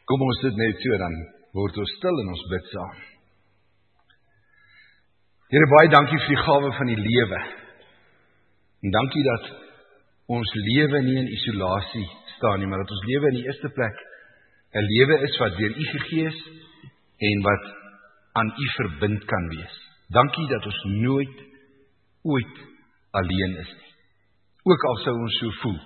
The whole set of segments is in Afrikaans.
Kom ons sit net so, dan word ons stil en ons bid saam. Here, baie dankie vir die gawe van die lewe. En dankie dat ons lewe nie in isolasie staan nie, maar dat ons lewe in die eerste plek 'n lewe is wat deur U gegee is en wat aan U verbind kan wees. Dankie dat ons nooit, ooit alleen is nie. Ook al sou ons so voel.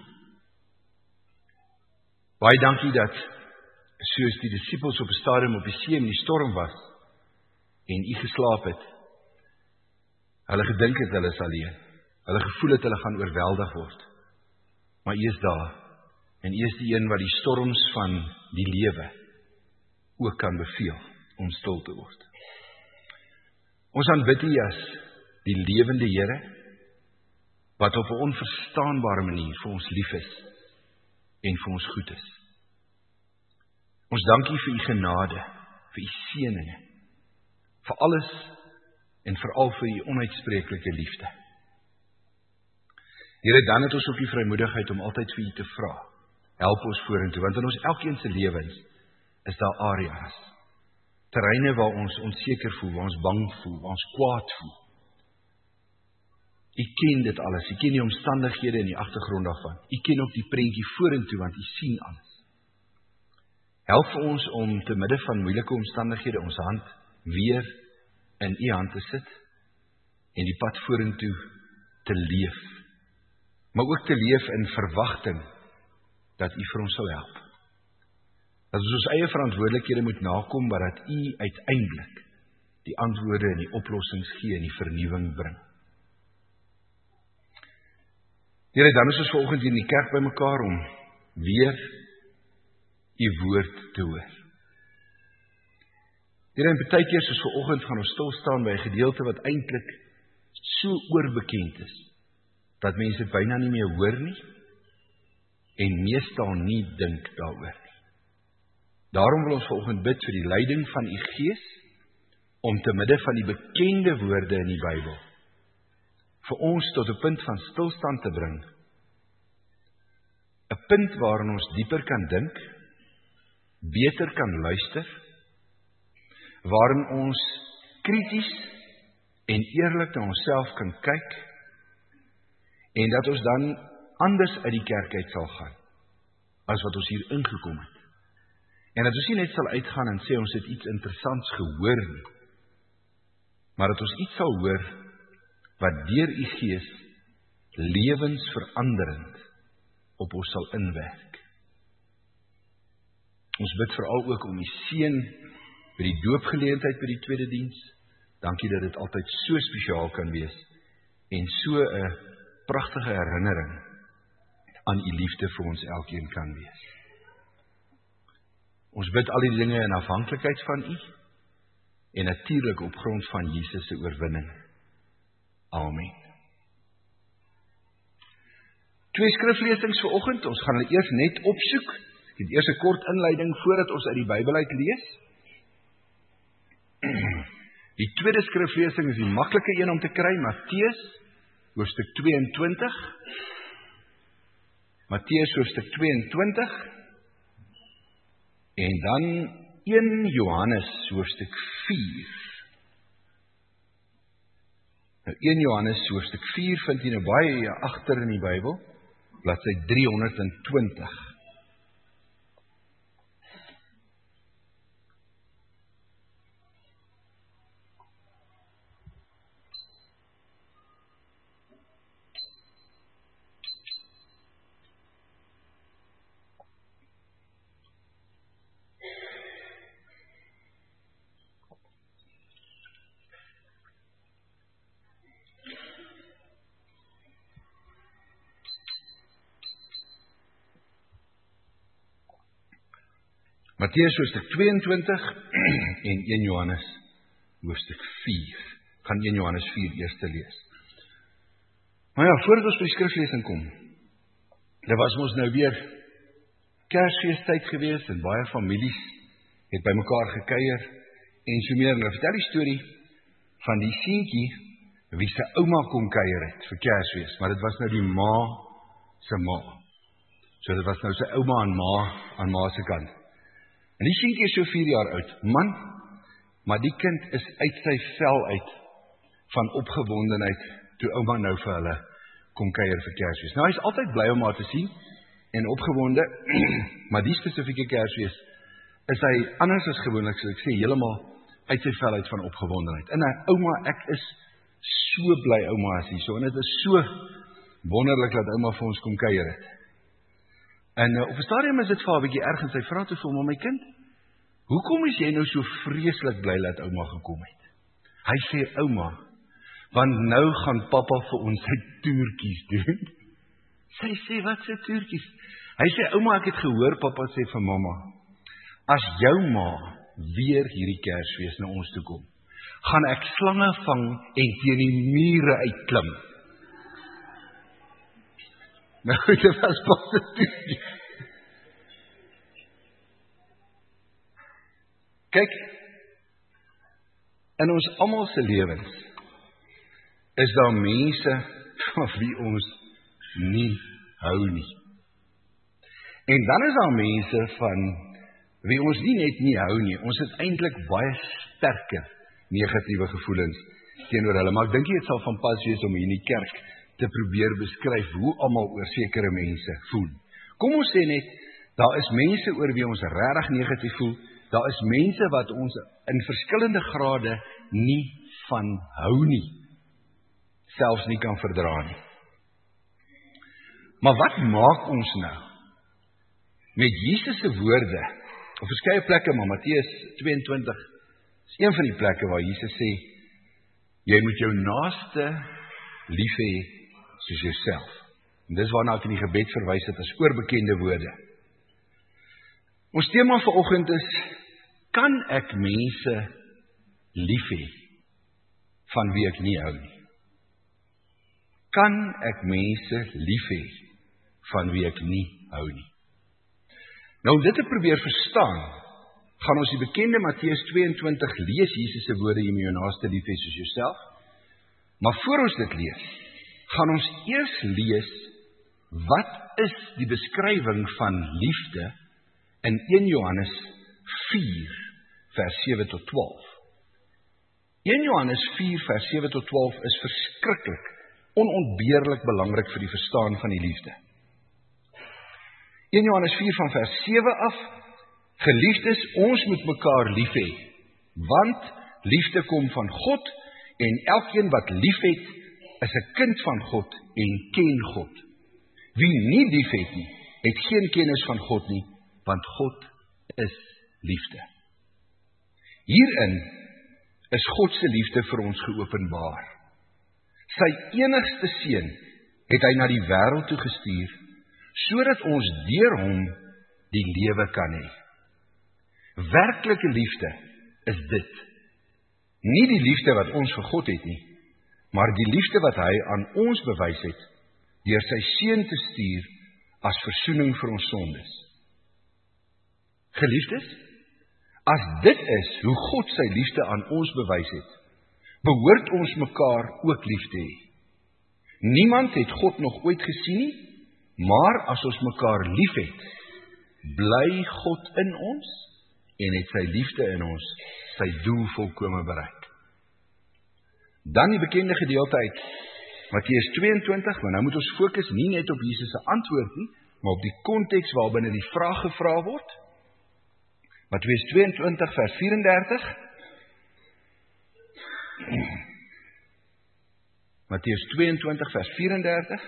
Baie dankie dat soos die disippels op 'n stadium op die see in die storm was en U geslaap het, hulle gedink het hulle is alleen. Hulle gevoel het hulle gaan oorweldig word. Maar U is daar en U is die een wat die storms van die lewe ook kan beveel om stil te word. Ons aanbid U as die lewende Here wat op 'n onverstaanbare manier vir ons lief is en vir ons goed is. Ons dank U vir U genade, vir U seëninge, vir alles en veral vir U onuitspreeklike liefde. Here, dan het ons ook die vrymoedigheid om altyd vir U te vra. Help ons vorentoe, want in ons elkeen se lewens is daar areas, terreine waar ons onseker voel, waar ons bang voel, waar ons kwaad voel. U ken dit alles, U ken die omstandighede en die agtergrond daarvan. U ken ook die prentjie vorentoe, want U sien alles. Help vir ons om te midde van moeilike omstandighede ons hand weer in U hand te sit en die pad vorentoe te leef. Maar ook te leef in verwagting dat U vir ons sal help. Dat ons eie verantwoordelikhede moet nakom, maar dat U uiteindelik die antwoorde en die oplossings gee en die vernuwing bring. Here, dan is ons vanoggend hier in die kerk bymekaar om weer U woord te hoor. Here, en baie keer soos vanoggend gaan ons stil staan by 'n gedeelte wat eintlik so oorbekend is, dat mense dit byna nie meer hoor nie, en meestal nie dink daaroor nie. Daarom wil ons vanoggend bid vir die leiding van U Gees, om te midde van die bekende woorde in die Bybel, vir ons tot 'n punt van stilstand te bring. 'n Punt waarin ons dieper kan dink, beter kan luister, waarin ons krities en eerlik na onsself kan kyk, en dat ons dan anders uit die kerk uit sal gaan, as wat ons hier ingekom het. En dat ons nie net sal uitgaan en sê ons het iets interessants gehoor nie, maar dat ons iets sal hoor, wat deur U Gees lewensveranderend op ons sal inwerk. Ons bid veral ook om U seën by die doopgeleentheid by die tweede diens. Dankie dat dit altyd so spesiaal kan wees en so 'n pragtige herinnering aan U liefde vir ons elkeen kan wees. Ons bid al die dinge in afhanklikheid van U en natuurlik op grond van Jesus se oorwinning. Amen. 2 skriflesings vanoggend. Ons gaan hulle eers net opsoek. Ek het eers 'n kort inleiding voordat ons uit die Bybel uit lees. Die tweede skriflesing is die maklike een om te kry, Matteus hoofstuk 22. Matteus hoofstuk 22 en dan 1 Johannes hoofstuk 4. Nou 1 Johannes hoofstuk 4 vind jy nou baie agter in die Bybel, bladsy 320. Matteus hoofstuk 22 en 1 Johannes hoofstuk 4. Gaan 1 Johannes 4 eers te lees. Maar ja, voordat ons by die skriflesing kom, daar was ons nou weer Kersfeestyd gewees en baie families het by mekaar gekuier en so meer. En hulle vertel die storie van die seentjie wie sy ouma kom kuier het vir Kersfees, maar dit was nou die ma se ma. So dit was nou sy ouma en ma aan ma se kant. En die seentjie is so 4 jaar oud. Man, maar die kind is uit sy vel uit van opgewondenheid toe ouma nou vir hulle kom kuier vir Kersfees. Nou, hy is altyd bly om haar te sien en opgewonde, maar die spesifieke Kersfees is hy anders as gewoonlik, so ek sê, heeltemal uit sy vel uit van opgewondenheid. En ouma, ek is so bly ouma is hier so, en dit is so wonderlik dat ouma vir ons kom kuier het. En op 'n stadium is dit vir haar 'n bietjie erg en sy vra toe vir hom, my kind, hoekom is jy nou so vreeslik bly dat ouma gekom het? Hy sê, ouma, want nou gaan pappa vir ons sy toertjies doen. Sy sê, wat sy toertjies? Hy sê, ouma, ek het gehoor, pappa sê vir mamma, as jou ma weer hierdie Kersfees na ons toe kom, gaan ek slange vang en teen die mure uitklim. Nou, dit was positief. Kyk, in ons almal se lewens is daar mense van wie ons nie hou nie. En dan is daar mense van wie ons nie net nie hou nie, ons het eintlik baie sterker negatiewe gevoelens teenoor hulle, maar ek dink dit sal van pas wees om hier in die kerk te probeer beskryf hoe almal oor sekere mense voel. Kom ons sê net, daar is mense oor wie ons regtig negatief voel, daar is mense wat ons in verskillende grade nie van hou nie, selfs nie kan verdra nie. Maar wat maak ons nou met Jesus se woorde, op verskeie plekke, maar Matteus 22 is een van die plekke waar Jesus sê, jy moet jou naaste lief hê soos jouself. En dis waarna ek in die gebed verwys het as oorbekende woorde. Ons tema vanoggend is, kan ek mense lief hê van wie ek nie hou nie? Kan ek mense lief hê van wie ek nie hou nie? Nou om dit te probeer verstaan, gaan ons die bekende Matteus 22 lees, Jesus se woorde, jy moet jou naaste lief hê soos jouself. Maar voor ons dit lees, gaan ons eers lees, wat is die beskrywing van liefde in 1 Johannes 4, vers 7 tot 12. 1 Johannes 4, vers 7 tot 12 is verskriklik, onontbeerlik belangrik vir die verstaan van die liefde. 1 Johannes 4 van vers 7 af, geliefdes, ons moet mekaar lief hê, want liefde kom van God, en elkeen wat lief het, is 'n kind van God en ken God. Wie nie lief het nie, het geen kennis van God nie, want God is liefde. Hierin is God se liefde vir ons geopenbaar. Sy enigste seun het hy na die wêreld toe gestuur, sodat ons deur hom die lewe kan hê. Werklike liefde is dit. Nie die liefde wat ons vir God het nie, maar die liefde wat hy aan ons bewys het, deur sy seun te stuur as versoening vir ons sondes. Geliefdes, as dit is hoe God sy liefde aan ons bewys het, behoort ons mekaar ook lief te hê. Niemand het God nog ooit gesien nie, maar as ons mekaar lief het, bly God in ons en het sy liefde in ons sy doel volkome bereik. Dan die bekende gedeelte uit Matteus 22, maar nou moet ons fokus nie net op Jesus se antwoord nie, maar op die konteks waarbinne die vraag gevra word. Matteus 22 vers 34. Matteus 22 vers 34.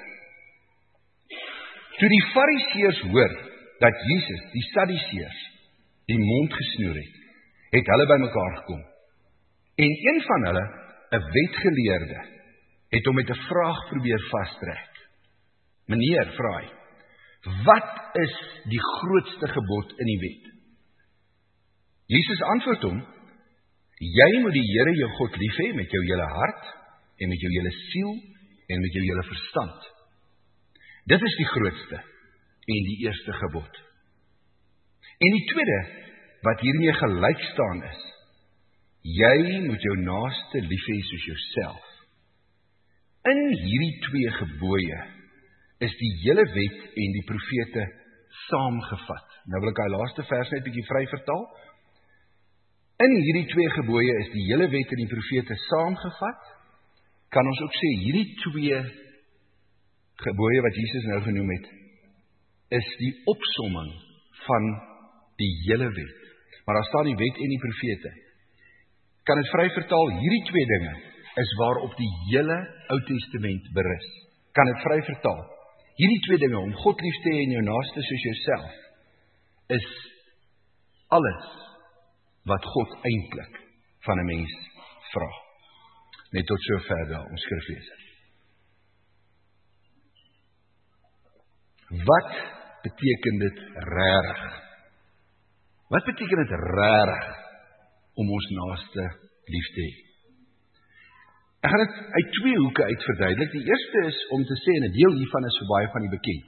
Toe die Fariseërs hoor dat Jesus, die Sadduseërs, die mond gesnoer het, het hulle bymekaar gekom. En een van hulle, 'n wetgeleerde, het hom met 'n vraag probeer vastrek. Meneer, vra hy, wat is die grootste gebod in die wet? Jesus antwoord hom, jy moet die Here jou God lief hê met jou hele hart, en met jou hele siel, en met jou hele verstand. Dit is die grootste en die eerste gebod. En die tweede, wat hiermee gelyk staan is, jy moet jou naaste lief hê soos jouself. In hierdie twee gebooie is die hele wet en die profete saamgevat. Nou wil ek die laaste vers net 'n bietjie vry vertaal. In hierdie 2 gebooie is die hele wet en die profete saamgevat. Kan ons ook sê, hierdie 2 gebooie wat Jesus nou genoem het, is die opsomming van die hele wet. Maar daar staan die wet en die profete. Kan het vry vertaal, hierdie 2 dinge is waarop die hele Ou Testament berus. Kan het vry vertaal, hierdie 2 dinge, om God lief te hê en jou naaste soos jouself, is alles wat God eintlik van 'n mens vra. Net tot sover daar ons skriflesing. Wat beteken dit regtig? Wat beteken dit regtig om ons naaste lief te hê? Ek gaan dit uit 2 hoeke uit verduidelik. Die eerste is om te sê, en 'n deel hiervan is vir baie van die bekend.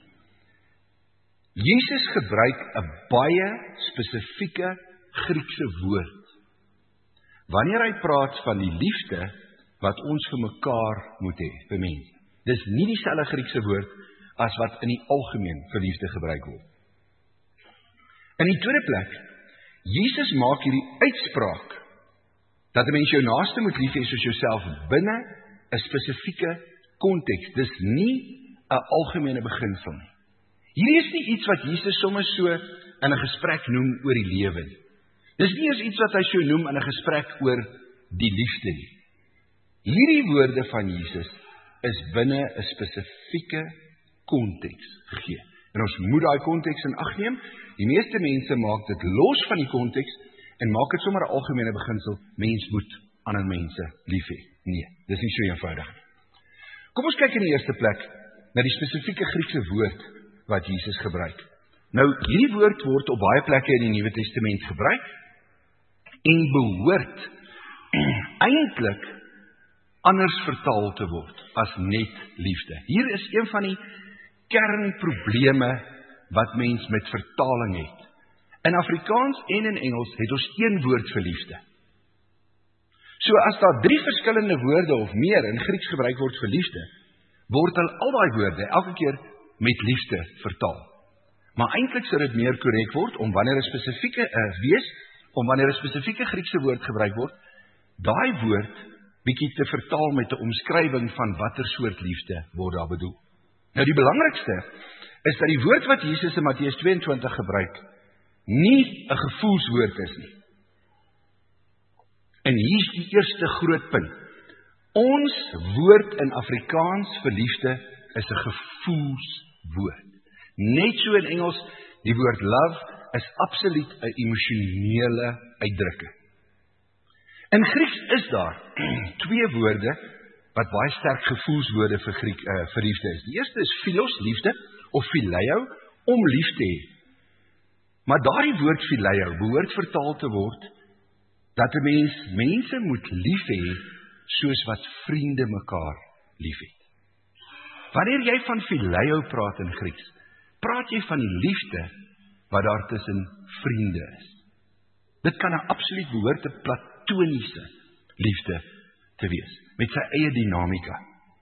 Jesus gebruik 'n baie spesifieke Griekse woord wanneer hy praat van die liefde wat ons vir mekaar moet hê, vir mense. Dis nie dieselfde Griekse woord as wat in die algemeen vir liefde gebruik word. In die tweede plek, Jesus maak hierdie uitspraak dat 'n mens jou naaste moet lief hê soos jouself binne 'n spesifieke konteks. Dis nie 'n algemene beginsel nie. Hierdie is nie iets wat Jesus sommer so in 'n gesprek noem oor die lewe nie. Dis nie eens iets wat hy so noem in 'n gesprek oor die liefde nie. Hierdie woorde van Jesus is binne 'n spesifieke konteks gegee. En ons moet daai konteks in ag neem. Die meeste mense maak dit los van die konteks en maak dit sommer 'n algemene beginsel, mens moet ander mense lief hê. Nee, dis nie so eenvoudig nie. Kom ons kyk in die eerste plek na die spesifieke Griekse woord wat Jesus gebruik. Nou, hierdie woord word op baie plekke in die Nuwe Testament gebruik en behoort eintlik anders vertaal te word as net liefde. Hier is een van die kernprobleme wat mens met vertaling het. In Afrikaans en in Engels het ons een woord vir liefde. So as daar 3 verskillende woorde of meer in Grieks gebruik word vir liefde, word al daai woorde elke keer met liefde vertaal. Maar eintlik sou dit meer korrek word om wanneer 'n spesifieke Griekse woord gebruik word, daai woord bietjie te vertaal met 'n omskrywing van watter soort liefde word daar bedoel. Nou die belangrikste is dat die woord wat Jesus in Matteus 22 gebruik, nie 'n gevoelswoord is nie. En hier is die eerste groot punt. Ons woord in Afrikaans vir liefde is 'n gevoelswoord. Net so in Engels, die woord love is absoluut 'n emosionele uitdrukking. In Grieks is daar 2 woorde wat baie sterk gevoelswoorde vir liefde is. Die eerste is philos, liefde, of phileo, om lief te hê. Maar daardie woord phileo behoort vertaal te word dat 'n mens mense moet lief hê soos wat vriende mekaar lief het. Wanneer jy van phileo praat in Grieks, praat jy van die liefde wat daar tussen vriende is. Dit kan 'n absoluut behoorte platoniese liefde te wees, met sy eie dinamika.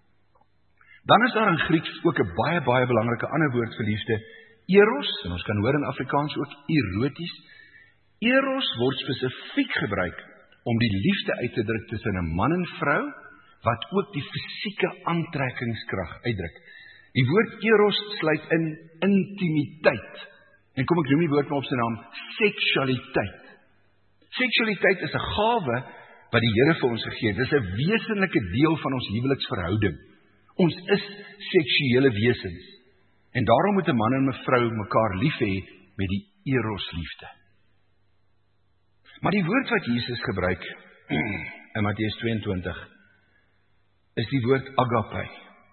Dan is daar in Grieks ook 'n baie belangrike ander woord vir liefde, eros, en ons kan hoor in Afrikaans ook eroties. Eros word spesifiek gebruik om die liefde uit te druk tussen 'n man en vrou, wat ook die fisieke aantrekkingskrag uitdruk. Die woord eros sluit in intimiteit. En kom ek noem die woord maar op sy naam, seksualiteit. Seksualiteit is 'n gawe wat die Here vir ons gegee het. Dit is 'n wesenlike deel van ons huweliksverhouding. Ons is seksuele wesens. En daarom moet 'n man en 'n vrou mekaar lief hê met die eros liefde. Maar die woord wat Jesus gebruik in Matteus 22 is die woord agape.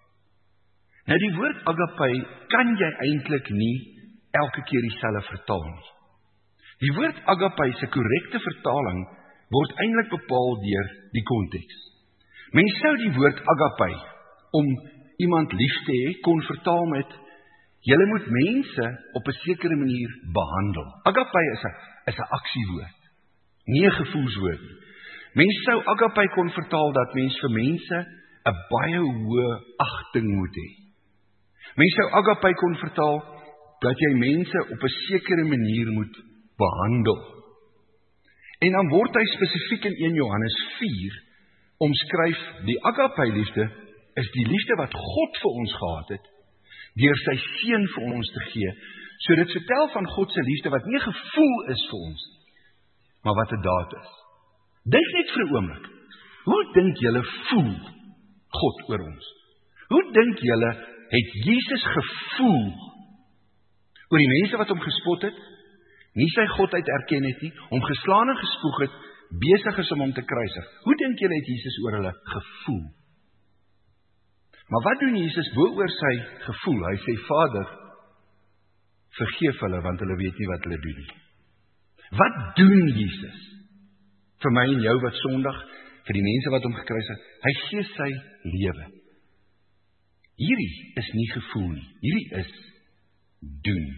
Nou die woord agape kan jy eintlik nie elke keer dieselfde vertaal nie. Die woord agape se korrekte vertaling word eintlik bepaal deur die konteks. Mens sou die woord agape om iemand lief te hê kon vertaal met julle moet mense op 'n sekere manier behandel. Agape is 'n aksiewoord, nie 'n gevoelswoord nie. Mens sou agape kon vertaal dat mens vir mense 'n baie hoë agting moet hê. Mens sou agape kon vertaal dat jy mense op 'n sekere manier moet behandel. En dan word hy spesifiek in 1 Johannes 4 omskryf, die agape-liefde is die liefde wat God vir ons gehad het, deur sy seun vir ons te gee. So dit vertel van God se liefde wat nie 'n gevoel is vir ons, maar wat 'n daad is. Dink net vir 'n oomblik. Hoe dink julle voel God oor ons? Hoe dink julle het Jesus gevoel oor die mense wat hom gespot het, nie sy godheid erken het nie, hom geslaan en gespoeg het, besig is om hom te kruisig? Hoe dink julle het Jesus oor hulle gevoel? Maar wat doen Jesus bo oor sy gevoel? Hy sê, Vader, vergeef hulle, want hulle weet nie wat hulle doen nie. Wat doen Jesus vir my en jou wat sondig, vir die mense wat hom gekruisig het? Hy gee sy lewe. Hierdie is nie gevoel nie, hierdie is doen.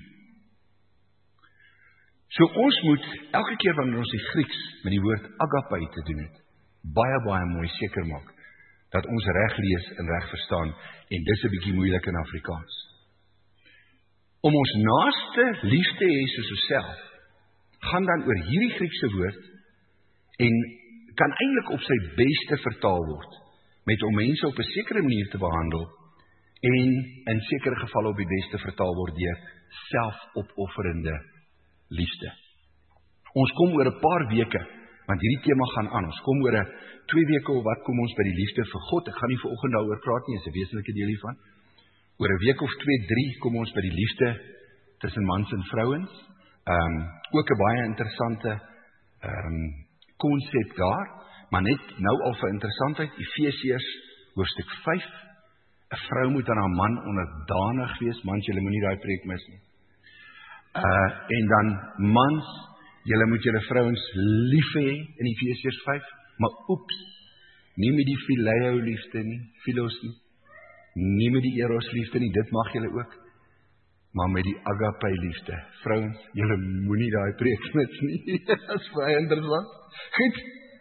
So ons moet, elke keer wanneer ons die Grieks met die woord agape te doen het, baie mooi seker maak, dat ons reg lees en reg verstaan, en dis 'n bietjie moeilik in Afrikaans. Om ons naaste lief te hê soos osself, gaan dan oor hierdie Griekse woord, en kan eintlik op sy beste vertaal word, met om mense op 'n sekere manier te behandel, en in sekere gevalle op die beste vertaal word deur selfopofferende liefde. Ons kom oor 'n paar weke, want hierdie tema gaan aan, ons kom oor 2 weke of wat kom ons by die liefde vir God, ek gaan nie vanoggend daaroor praat nie, is 'n wesenlike deel hiervan. Oor 'n week of 2, 3 kom ons by die liefde tussen mans en vrouens, ook 'n baie interessante konsep daar, maar net nou al vir interessantheid, Efesiërs hoofstuk 5, 'n vrou moet aan haar man onderdanig wees, mans, julle moenie daai preek mis nie. En dan mans, julle moet julle vrouens lief hê in Efesiërs 5, maar oeps, nie met die phileo liefde nie, philos nie met die eros liefde nie, dit mag julle ook, maar met die agape liefde. Vrouens, julle moenie daai preek mis nie, dit is baie interessant. Goed.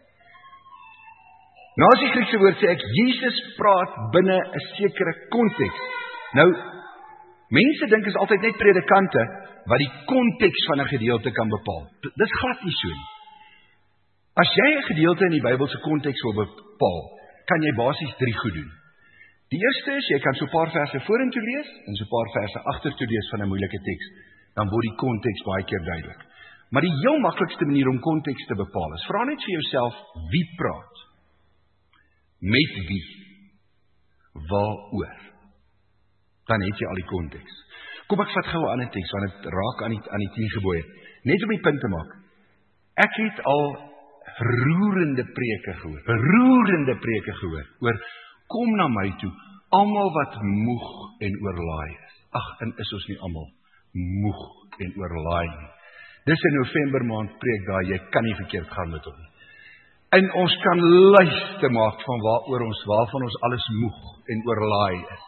Nou as die Griekse woord sê ek, Jesus praat binne 'n sekere konteks. Nou, mense dink is altyd net predikante wat die konteks van 'n gedeelte kan bepaal. Dis glad nie so nie. As jy 'n gedeelte in die Bybelse konteks wil bepaal, kan jy basies 3 goed doen. Die eerste is, jy kan so 'n paar verse vorentoe lees en so 'n paar verse agtertoe lees van 'n moeilike teks, dan word die konteks baie keer duidelik. Maar die heel maklikste manier om konteks te bepaal is, vra net vir jouself, wie praat? Met wie? Waaroor? Dan het jy al die konteks. Kom ek vat gou 'n ander teks, want dit raak aan die 10 gebooie. Net om die punt te maak. Ek het al roerende preke gehoor, oor kom na my toe, almal wat moeg en oorlaai is. Ag, en is ons nie almal moeg en oorlaai nie. Dis 'n November maand preek daar, jy kan nie verkeerd gaan met hom nie. En ons kan lyste maak van waarvan ons alles moeg en oorlaai is.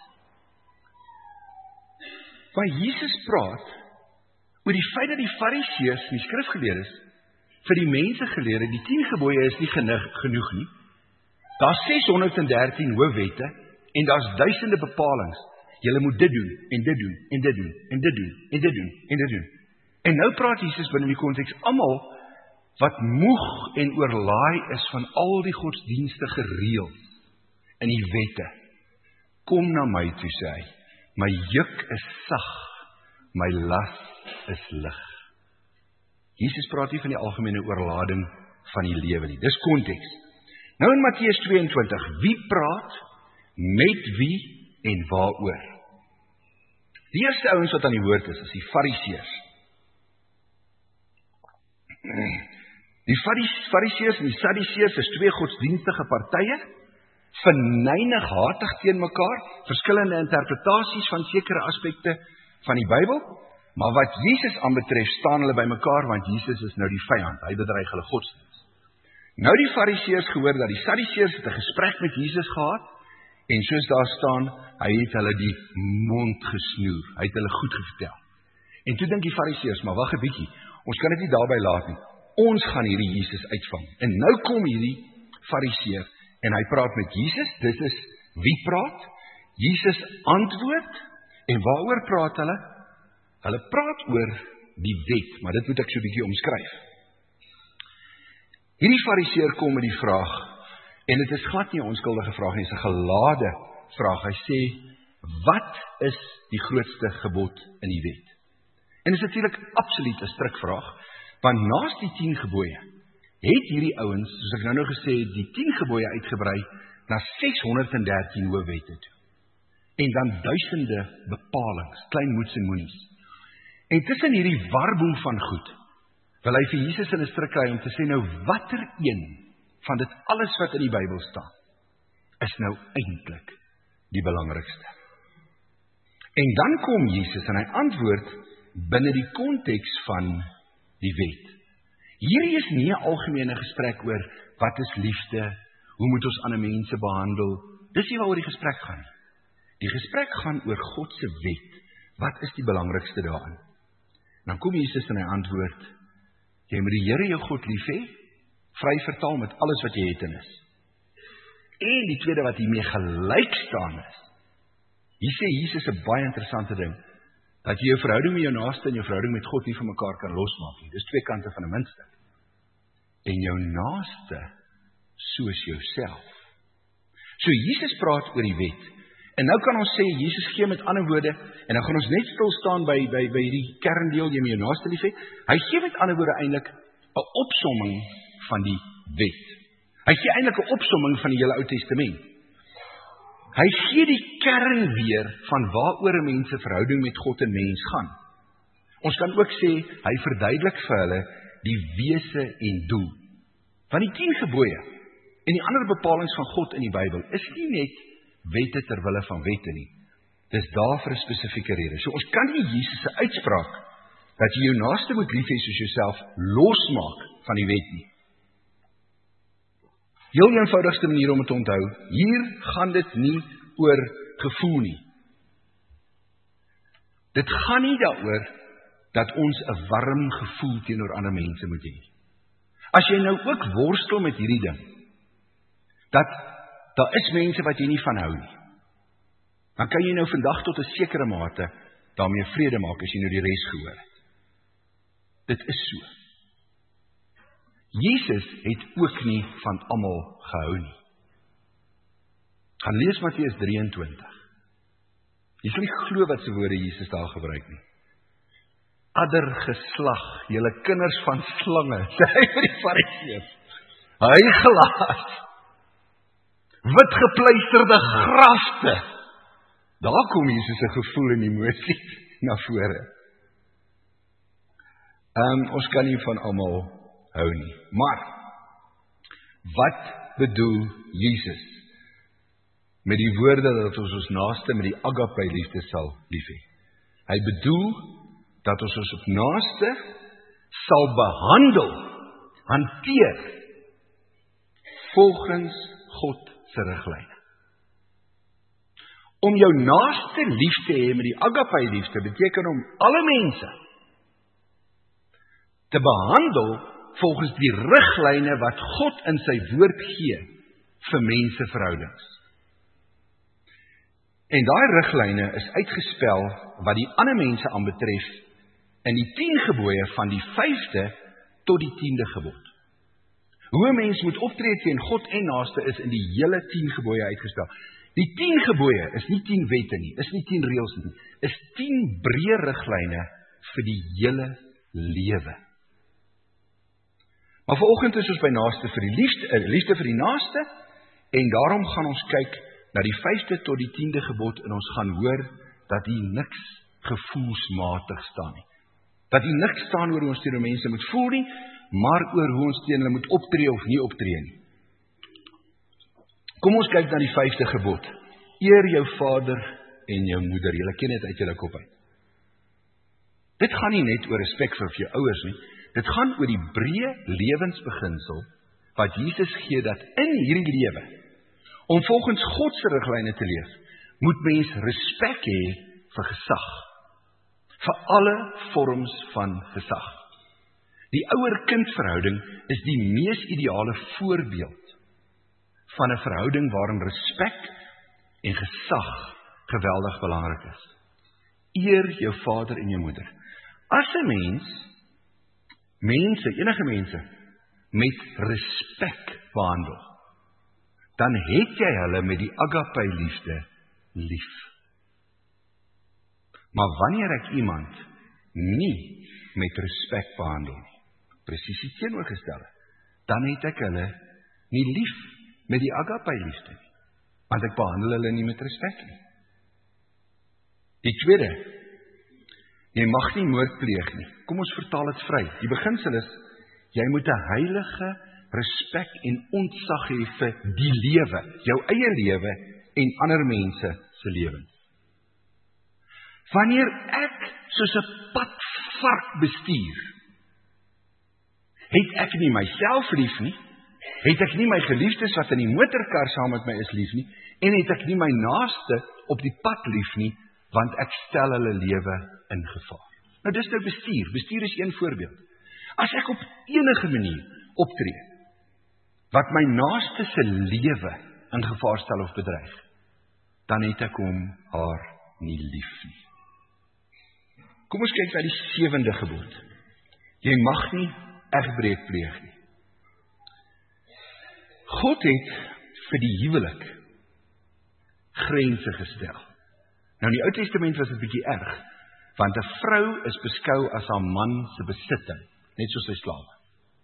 Maar Jesus praat oor die feit dat die Fariseërs en die skrifgeleerdes vir die mense geleer het, die 10 gebooie is nie genoeg nie. Daar's 613 hoofwette en daar's duisende bepalings. Julle moet dit doen en dit doen en dit doen en dit doen en dit doen en dit doen. En nou praat Jesus binne die konteks almal wat moeg en oorlaai is van al die godsdienstige reëls en die wette. Kom na my toe, sê hy. My juk is sag, my las is lig. Jesus praat nie van die algemene oorlading van die lewe nie. Dis konteks. Nou in Matteus 22, wie praat, met wie en waaroor? Die eerste ouens wat aan die woord is die Fariseërs. Die Fariseërs en die Sadduseërs is 2 godsdienstige partye, verneig hatig teen mekaar, verskillende interpretasies van sekere aspekte van die Bybel, maar wat Jesus aanbetref, staan hulle by mekaar, want Jesus is nou die vyand, hy bedreig hulle godsdienst. Nou die Fariseërs gehoor dat die Sadduseërs het 'n gesprek met Jesus gehad, en soos daar staan, hy het hulle die mond gesnoer, hy het hulle goed vertel. En toe dink die Fariseërs, maar wag 'n bietjie, ons kan dit nie daarby laat nie, ons gaan hierdie Jesus uitvang. En nou kom hierdie Fariseër, en hy praat met Jesus, dit is wie praat? Jesus antwoord, en waaroor praat hulle? Hulle praat oor die wet, maar dit moet ek so 'n bietjie omskryf. Hierdie fariseer kom met die vraag, en dit is glad nie 'n onskuldige vraag nie, dit is 'n gelade vraag. Hy sê, wat is die grootste gebod in die wet? En dit is natuurlik absoluut 'n strikvraag, want naas die 10 gebooie, het hierdie ouens, soos ek nou gesê het, die 10 gebooie uitgebrei na 613 hoofwette toe. En dan duisende bepalings, klein moets en moenies. En tussen hierdie warboel van goed, wil hy vir Jesus in 'n stryk kry om te sê, nou watter een van dit alles wat in die Bybel staan, is nou eintlik die belangrikste. En dan kom Jesus en hy antwoord binne die konteks van die wet. Hierdie is nie 'n algemene gesprek oor wat is liefde, hoe moet ons ander mense behandel. Dis nie waaroor die gesprek gaan nie. Die gesprek gaan oor God se wet. Wat is die belangrikste daarin? Dan kom Jesus en hy antwoord, jy moet die Here jou God lief hê, vry vertaal met alles wat jy het en is. En die tweede wat hiermee gelyk staan is, hier sê Jesus 'n baie interessante ding, dat jy jou verhouding met jou naaste en jou verhouding met God nie van mekaar kan losmaak nie. Dis twee kante van 'n muntstuk. En jou naaste soos jouself. So Jesus praat oor die wet. En nou kan ons sê, Jesus gee met ander woorde, en dan gaan ons net stil staan by hierdie kerndeel, jy met jou naaste lief hê. Hy gee met ander woorde eintlik 'n opsomming van die wet. Hy gee eintlik 'n opsomming van die hele Ou Testament. Hy gee die kern weer van waaroor 'n mens se verhouding met God en mens gaan. Ons kan ook sê, hy verduidelik vir hulle die wese en doel. Want die 10 gebooie en die ander bepalings van God in die Bybel is nie net wette ter wille van wette nie. Dis daar vir 'n spesifieke rede. So ons kan nie Jesus se uitspraak dat jy jou naaste moet lief hê soos jouself losmaak van die wet nie. Heel eenvoudigste manier om dit te onthou, hier gaan dit nie oor gevoel nie. Dit gaan nie daaroor dat ons 'n warm gevoel teenoor ander mense moet hê. As jy nou ook worstel met hierdie ding, dat daar is mense wat jy nie van hou nie, dan kan jy nou vandag tot 'n sekere mate daarmee vrede maak as jy nou die res gehoor het. Dit is so. Jesus het ook nie van almal gehou nie. Gaan lees Matteus 23. Jy sal nie glo wat se woorde Jesus daar gebruik nie. Adder geslag, julle kinders van slange, sê hy vir die Fariseërs. Hy gelaat. Wit gepleisterde grafte. Daar kom Jesus se gevoel en emosie na vore. Ons kan nie van almal hou nie. Maar, wat bedoel Jesus met die woorde dat ons naaste met die agape liefde sal lief hê? Hy bedoel dat ons op naaste sal behandel, hanteer, volgens God se riglyne. Om jou naaste lief te hê met die agape liefde beteken om alle mense te behandel volgens die riglyne wat God in sy woord gee vir menseverhoudings. En daai riglyne is uitgespel wat die ander mense aanbetref in die 10 gebooie van die 5de tot die 10de gebod. Hoe 'n mens moet optree teen God en naaste is in die hele 10 gebooie uitgespel. Die 10 gebooie is nie 10 wette nie, is nie 10 reëls nie, is 10 breë riglyne vir die hele lewe. Maar vanoggend is ons by naaste vir die liefde vir die naaste, en daarom gaan ons kyk na die 5de tot die 10de gebod, en ons gaan hoor dat hier niks gevoelsmatig staan nie. Dat hier niks staan oor hoe ons teenoor mense moet voel nie, maar oor hoe ons teenoor hulle moet optree of nie optree nie. Kom ons kyk na die 5de gebod. Eer jou vader en jou moeder. Julle ken dit uit julle kop uit. Dit gaan nie net oor respek vir jou ouers nie. Dit gaan oor die breë lewensbeginsel wat Jesus gee dat in hierdie lewe, om volgens God se riglyne te leef, moet mens respek hê vir gesag. Vir alle vorms van gesag. Die ouer-kind verhouding is die mees ideale voorbeeld van 'n verhouding waarin respek en gesag geweldig belangrik is. Eer jou vader en jou moeder. As 'n mens, enige mense, met respek behandel, dan het jy hulle met die agape liefde lief. Maar wanneer ek iemand nie met respek behandel nie, presies die teenoorgestelde, dan het ek hulle nie lief met die agape liefde nie, want ek behandel hulle nie met respek nie. Die tweede, jy mag nie moord pleeg nie. Kom ons vertaal dit vry. Die beginsel is, jy moet 'n heilige respek en ontzag hê vir die lewe, jou eie lewe en ander mense se lewens. Wanneer ek soos 'n padvark bestuur, het ek nie myself lief nie, het ek nie my geliefdes wat in die motorkar saam met my is lief nie, en het ek nie my naaste op die pad lief nie, want ek stel hulle lewe in gevaar. Nou dis nou bestuur. Bestuur is een voorbeeld. As ek op enige manier optree, wat my naaste se lewe in gevaar stel of bedreig, dan het ek hom haar nie lief nie. Kom ons kyk na die 7de gebod. Jy mag nie egbreek pleeg nie. God het vir die huwelik grense gestel. Nou in die Ou Testament was dit bietjie erg, want 'n vrou is beskou as haar man se besitting, net soos sy slawe.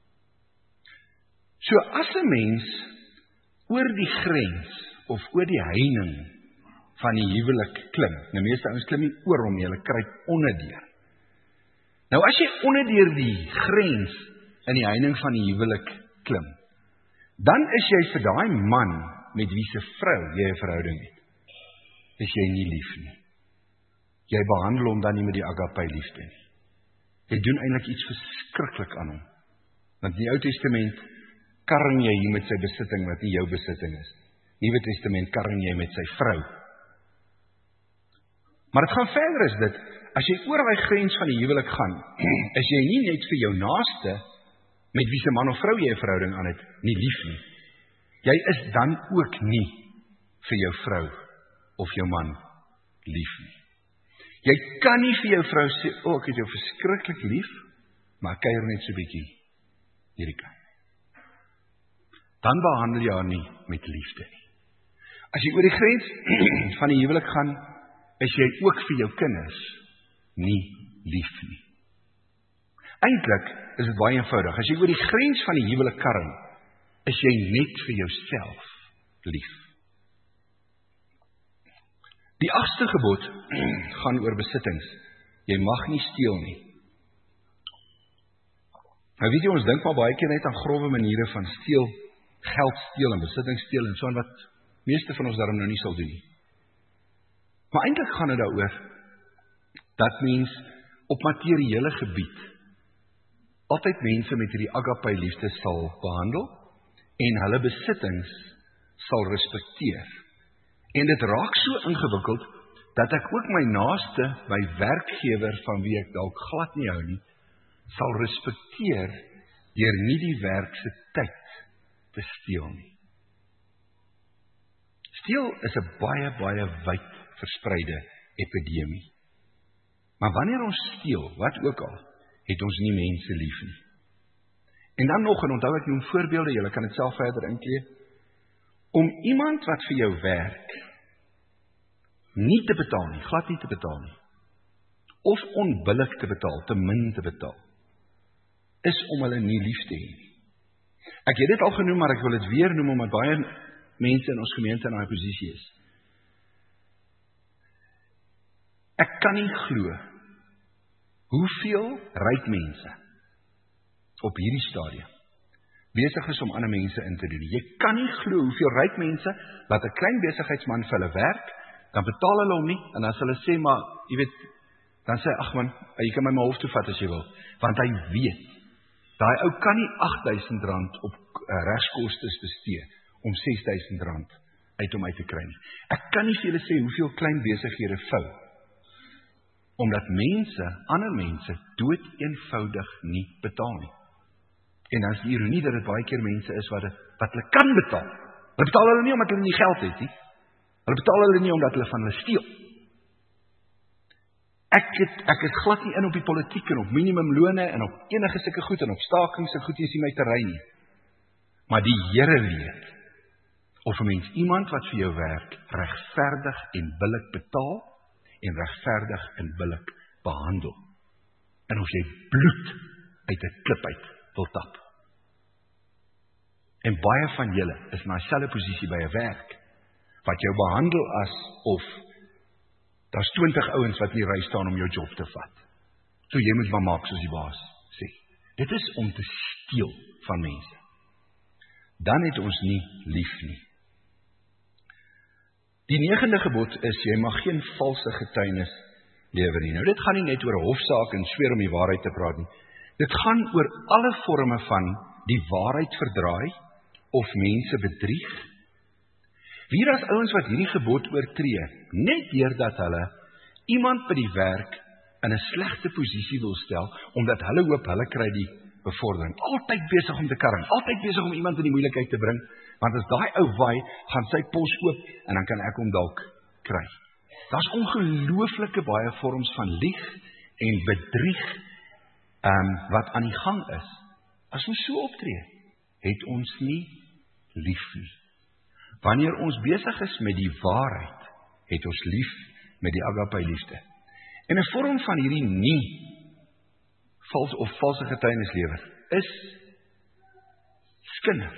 So as 'n mens oor die grens of oor die heining van die huwelik klim, nou meeste ouens klim nie oor hom nie, hulle kruip onderdeur. Nou as jy onderdeur die grens in die heining van die huwelik klim, dan is jy vir daai man met wie se vrou jy 'n verhouding het, is jy nie lief nie. Jy behandel hom dan nie met die agape liefde nie. Jy doen eintlik iets verskriklik aan hom. Want in die Ou Testament karring jy hier met sy besitting wat nie jou besitting is. Nuwe Testament karring jy met sy vrou. Maar dit gaan verder as dit. As jy oor daai grens van die huwelik gaan, is jy nie net vir jou naaste, met wie se man of vrou jy 'n verhouding aan het, nie lief nie. Jy is dan ook nie vir jou vrou of jou man lief nie. Jy kan nie vir jou vrou sê, ek het jou verskriklik lief, maar kuier net so bietjie hierdie kant. Dan behandel jy haar nie met liefde nie. As jy oor die grens van die huwelik gaan, is jy ook vir jou kinders nie lief nie. Eintlik is dit baie eenvoudig. As jy oor die grens van die huwelik karring, is jy net vir jouself lief. Die 8ste gebod gaan oor besittings. Jy mag nie steel nie. Nou weet jy, ons dink maar baie keer net aan grove maniere van steel, geld steel en besitting steel en so aan wat meeste van ons daarom nou nie sal doen nie. Maar eintlik gaan dit daaroor dat mens op materiële gebied altyd mense met hierdie agape liefde sal behandel en hulle besittings sal respekteer. En dit raak so ingewikkeld dat ek ook my naaste, my werkgewer van wie ek dalk glad nie hou nie, sal respekteer deur nie die werk se tyd te steel nie. Steel is 'n baie wyd verspreide epidemie. Maar wanneer ons steel, wat ook al, het ons nie mense lief nie. En dan nog, en onthou ek noem voorbeelde, julle kan dit self verder inklee, om iemand wat vir jou werk, nie te betaal nie, glad nie te betaal nie, of onbillik te betaal, te min te betaal, is om hulle nie lief te hê nie. Ek het dit al genoem, maar ek wil dit weer noem, omdat baie mense in ons gemeente in daai posisie is. Ek kan nie glo hoeveel ryk mense op hierdie stadium besig is om ander mense in te doen. Jy kan nie glo hoeveel ryk mense laat 'n klein besigheidsman vir hulle werk, dan betaal hulle hom nie, en as hulle sê, maar, jy weet, dan sê hy, ag man, jy kan my hof toe vat as jy wil, want hy weet, daai ou kan nie R8.000 op regskostes bestee, om R6.000 uit hom uit te kry nie. Ek kan nie vir julle sê hoeveel klein besighede vou, omdat ander mense, dood eenvoudig nie betaal nie. En dan is die ironie dat dit baie keer mense is wat hulle kan betaal. Hulle betaal hulle nie omdat hulle nie geld het nie. Hulle betaal hulle nie omdat hulle van hulle steel. Ek is glad nie in op die politiek en op minimumlone en op enige sulke goed en op stakings en goed, is nie my terrein nie. Maar die Here weet of 'n mens iemand wat vir jou werk regverdig en billik betaal en regverdig en billik behandel. En of jy bloed uit 'n klip uit wil tap. En baie van julle is in dieselfde posisie by 'n werk wat jou behandel asof daar's 20 ouens wat in die ry staan om jou job te vat. So jy moet maar maak soos die baas sê. Dit is om te steel van mense. Dan het ons nie lief nie. Die 9de gebod is, jy mag geen valse getuienis lewer nie. Nou dit gaan nie net oor 'n hofsaak en sweer om die waarheid te praat nie. Dit gaan oor alle forme van die waarheid verdraai of mense bedrieg. Hier is ouens wat hierdie gebod oortree, net deurdat hulle iemand by die werk in 'n slegte posisie wil stel, omdat hulle hoop hulle kry die bevordering. Altyd besig om te karring, altyd besig om iemand in die moeilikheid te bring, want as daai ou waai, gaan sy pos oop en dan kan ek hom dalk kry. Daar's ongelooflike baie vorms van lieg en bedrieg wat aan die gang is. As ons so optree, het ons nie lief nie. Wanneer ons besig is met die waarheid, het ons lief met die agape liefde. En 'n vorm van hierdie nie valse getuienis lewer is skinder.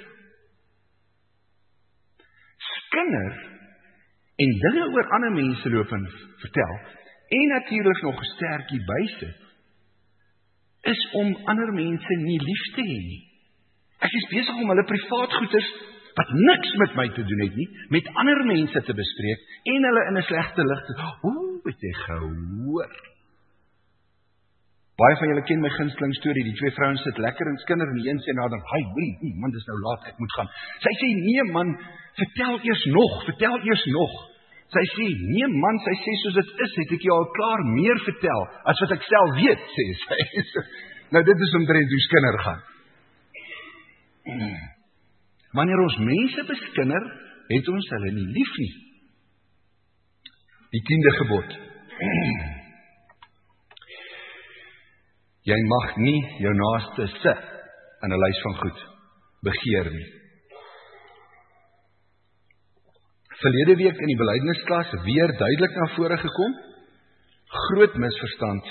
Skinder en dinge oor ander mense loop en vertel, en natuurlik nog 'n stertjie bysit, is om ander mense nie lief te hê nie. Ek is besig om hulle privaat goeders, wat niks met my te doen het nie, met ander mense te bespreek, en hulle in 'n slegte lig te het jy gehoor. Baie van julle ken my gunsteling storie, die twee vrouens sit lekker en skinder, en die een sê nader, man, dis nou laat, ek moet gaan. Sy sê, nee man, vertel eers nog. Sy sê, nee man, sy sê, soos dit is, het ek jou al klaar meer vertel, as wat ek self weet, sê sy. Nou dit is omtrent hoe skinder gaan. Wanneer ons mense beskinder, het ons hulle nie lief nie. Die 10de gebod. Jy mag nie jou naaste se in 'n lys van goed begeer nie. Verlede week in die belydensklas weer duidelik na vore gekom. Groot misverstand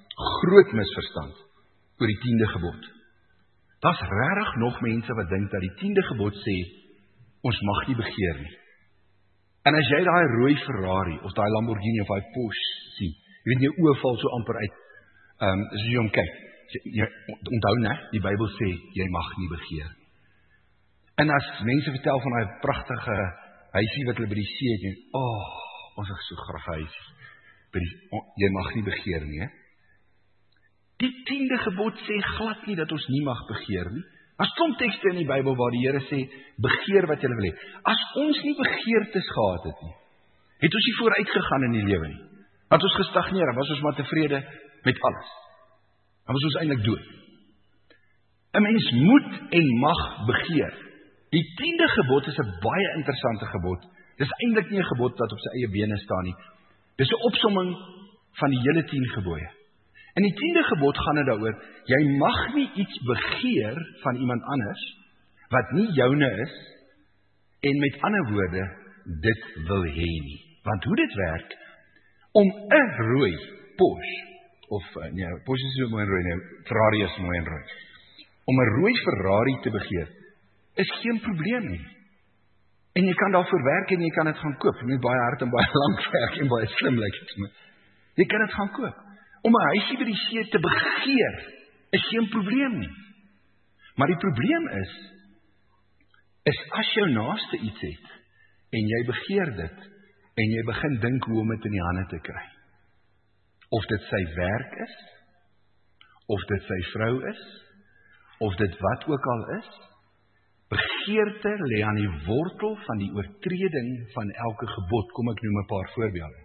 oor die 10de gebod. Daar's regtig nog mense wat dink dat die 10de gebod sê, ons mag nie begeer nie. En as jy daai rooi Ferrari, of daai Lamborghini, of daai Porsche sien, jy weet, jou oë val so amper uit, as jy hom kyk, onthou net, die Bybel sê, jy mag nie begeer. En as mense vertel van daai pragtige huisie wat hulle by die see het, ons het so graag huis, jy mag nie begeer nie, Die 10de gebod sê glad nie dat ons nie mag begeer nie. As klomp tekste in die Bybel waar die Here sê, begeer wat jy wil hê. As ons nie begeertes gehad het nie, het ons nie vooruit gegaan in die lewe nie. Het ons gestagneer, was ons maar tevrede met alles. Dan was ons eintlik dood. 'n Mens moet en mag begeer. Die 10de gebod is 'n baie interessante gebod. Dis eintlik nie 'n gebod wat op sy eie bene staan nie. Dis 'n opsomming van die hele 10 gebooie. In die 10de gebod gaan dit daaroor, jy mag nie iets begeer van iemand anders, wat nie joune is, en met ander woorde, dit wil hê nie. Want hoe dit werk, om 'n rooi Porsche, of, Porsche is so mooi en rooi, Ferrari is mooi en rooi, om 'n rooi Ferrari te begeer, is geen probleem nie. En jy kan daarvoor werk en jy kan dit gaan koop. Jy moet baie hard en baie lank werk en baie slim lyk dit. Jy kan dit gaan koop. Om 'n huisie by die see te begeer, is geen probleem nie. Maar die probleem is as jou naaste iets het, en jy begeer dit, en jy begin dink hoe om dit in die hande te kry. Of dit sy werk is, of dit sy vrou is, of dit wat ook al is, begeerte lê aan die wortel van die oortreding van elke gebod. Kom ek noem 'n paar voorbeelde.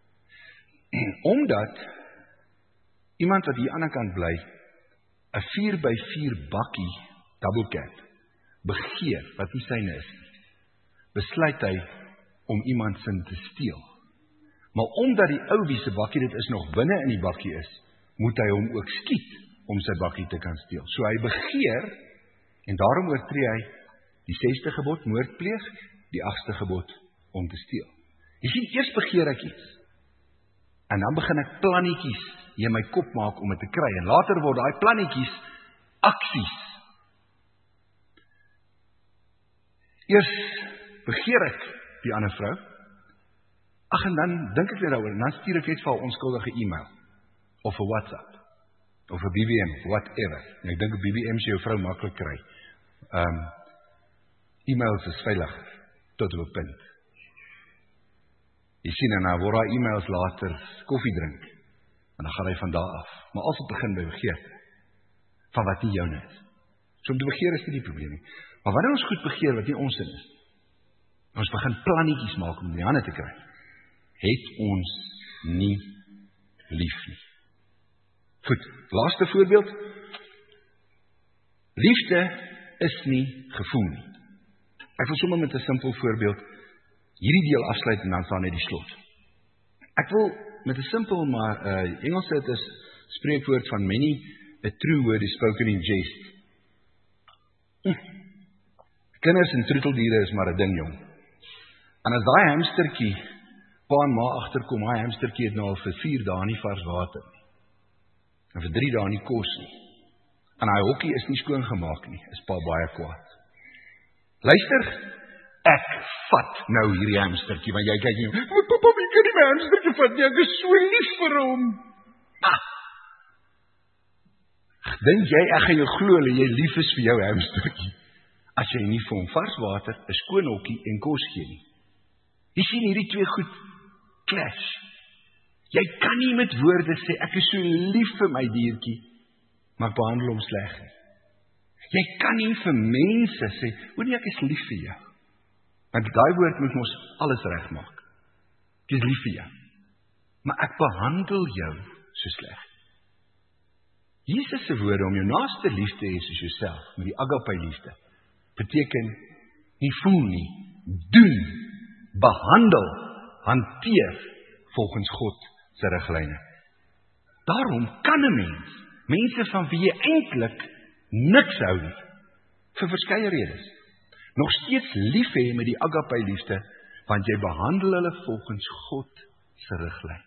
Omdat iemand wat hier aan die kant bly, 'n 4x4 bakkie double cab begeer wat nie syne is nie, besluit hy om iemand sin te steel. Maar omdat die ou wie se bakkie dit is nog binne in die bakkie is, moet hy hom ook skiet om sy bakkie te kan steel. So hy begeer, en daarom oortree hy die 6de gebod, moord pleeg, die 8ste gebod om te steel. Jy sien, eers begeer ek iets, en dan begin ek plannetjies in my kop maak om dit te kry, en later word daai plannetjies aksies. Eers begeer ek die ander vrou, ag, en dan dink ek net daaroor, en dan stuur ek net vir 'n onskuldige e-mail, of 'n WhatsApp, of 'n BBM, whatever. En ek dink 'n BBM se jou vrou maklik kry. E-mails is veiliger, tot op 'n punt. Jy sien, en dan word daai e-mails later koffie drink, en dan gaan hy van daar af. Maar as het begin by begeer, van wat nie joune is. So om te begeer is nie die probleem nie. Maar wanneer ons goed begeer wat nie ons in is, ons begin plannetjies maak om die hande te kry, het ons nie lief nie. Goed, laaste voorbeeld. Liefde is nie gevoel nie. Ek wil sommer met 'n simpel voorbeeld hierdie deel afsluit en dan staan net die slot. Ek wil met 'n simpel, maar Engels het 'n spreekwoord van many a true word is spoken in jest. Kinders en troeteldiere is maar 'n ding, jong. En as daai hamstertjie pa en ma agterkom, daai hamstertjie het nou al vir 4 dae nie vars water nie. En vir 3 dae nie kos nie. En daai hokkie is nie skoon gemaak nie, is pa baie kwaad. Luister, ek vat nou hierdie hamstertjie, want jy kyk nie, maar papa, wie kan die my hamstertjie vat nie, ek is so lief vir hom. Dink jy, ek gaan jou glo, dat jy lief is vir jou hamstertjie, as jy nie vir hom vars water, 'n skoon hokkie en kos gee nie. Jy sien hierdie twee goed clash. Jy kan nie met woorde sê, ek is so lief vir my diertjie, maar ek behandel hom sleg nie. Jy kan nie vir mense sê, hoor nie, ek is lief vir jou. Want daai woord moet ons alles regmaak. Ek is lief vir jou. Maar ek behandel jou so sleg. Jesus se woorde om jou naaste lief te hê soos jouself, met die agape liefde, beteken nie voel nie, doen, behandel, hanteer volgens God se riglyne. Daarom kan 'n mens, mense van wie jy eintlik niks hou nie, vir verskeie redes, nog steeds lief hê met die agape liefde, want jy behandel hulle volgens God se riglyne.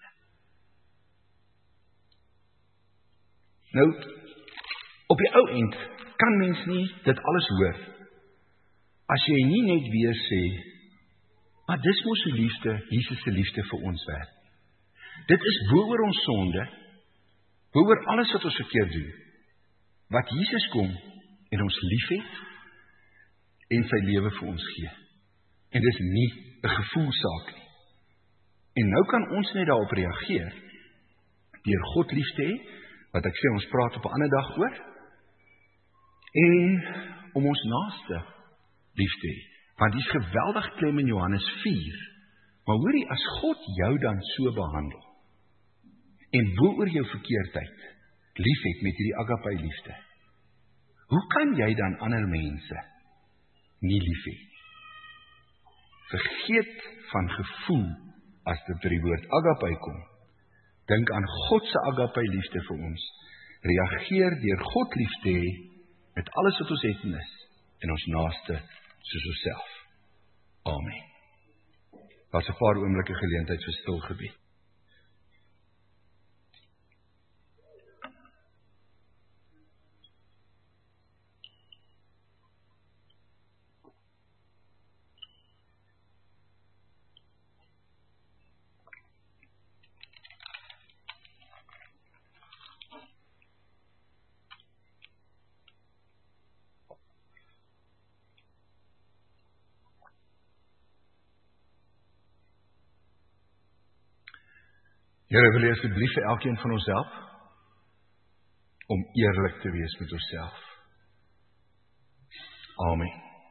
Nou, op die ou end kan mens nie dit alles hoor, as jy nie net weer sê, maar dis mos die liefde, Jesus se liefde vir ons werk. Dit is bo-oor ons sonde, bo-oor alles wat ons verkeerd doen, wat Jesus kom en ons lief het, en sy lewe vir ons gee. En dis nie 'n gevoelsaak nie. En nou kan ons net daarop reageer, deur God lief te hê, wat ek sê, ons praat op 'n ander dag oor, en om ons naaste lief te hê. Want die is geweldig klem in Johannes 4. Maar hoorie, as God jou dan so behandel, en bo-oor jou verkeerdheid lief het met hierdie agape liefde, hoe kan jy dan ander mense nie lief hê? Vergeet van gevoel as dit by die woord agape kom. Dink aan God se agape liefde vir ons. Reageer deur God lief te hê met alles wat ons het en is, en ons naaste soos onsself. Amen. Daar's 'n paar oomblikke geleentheid vir stil gebed. Here, wil U asseblief vir elkeen van ons help om eerlik te wees met onsself. Amen.